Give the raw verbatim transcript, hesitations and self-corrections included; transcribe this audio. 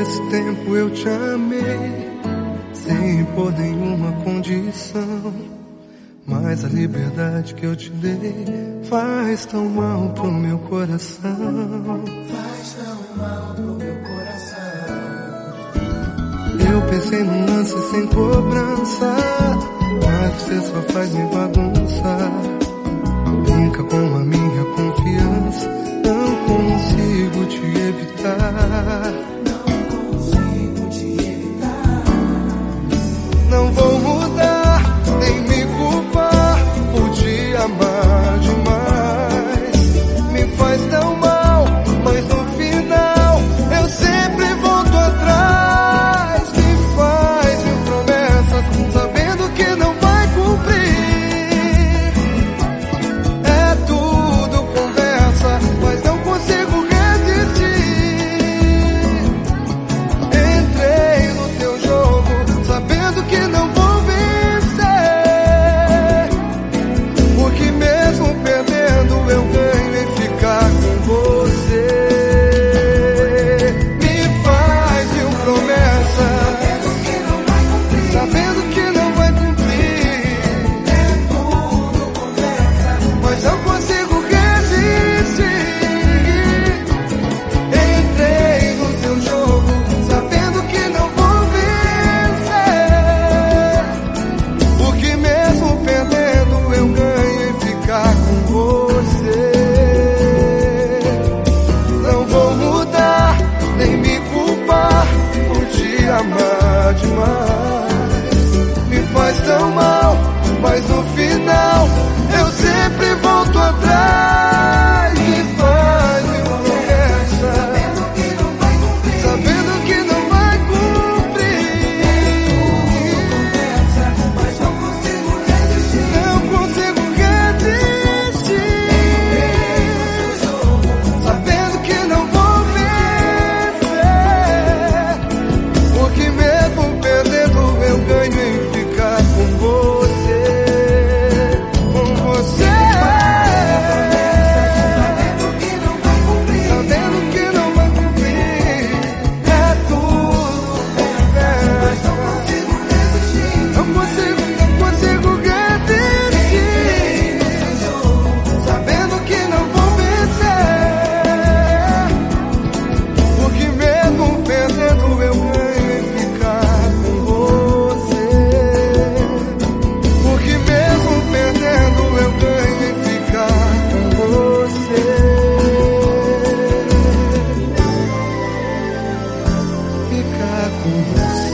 esse tempo eu te amei, sem impor nenhuma condição. Mas a liberdade que eu te dei faz tão mal pro meu coração. Faz tão mal pro meu coração. Eu pensei num lance sem cobrança, mas você só faz me bagunçar. Brinca com a minha confiança, não consigo te evitar. Não consigo te evitar. Não vou mudar, nem me culpar por te amar demais. Me faz tão mal, mas no final eu sempre volto atrás. Me faz mil promessas, sabendo que não vai cumprir. É tudo conversa, mas não consigo resistir. Entrei no teu jogo, sabendo que não vou vencer, porque mesmo perdendo eu ganho em ficar com você. Me faz mil promessas, sabendo que não vai cumprir. É tudo conversa, Mas não consigo resistir. Entrei no seu jogo, sabendo que não vou vencer, porque mesmo perdendo eu ganho em ficar com você. Não vou mudar, nem me culpar por te amar demais. Me faz tão mal, mas no final eu sempre volto atrás. Me faz mil promessas, sabendo que não vai cumprir. sabendo que não vai cumprir. Conversa, mas não consigo resistir. Não consigo resistir, sabendo que não vou vencer, porque mesmo perdendo eu ganho em ficar com você. Com você. Sabendo que não vai cumprir. Sabendo que não vai cumprir. É tudo conversa. Não consigo resistir. Não consigo, não consigo resistir, sabendo que não vou vencer, porque mesmo perdendo eu ganho em ficar com você. Porque mesmo perdendo eu ganho em ficar com você. Ficar com você.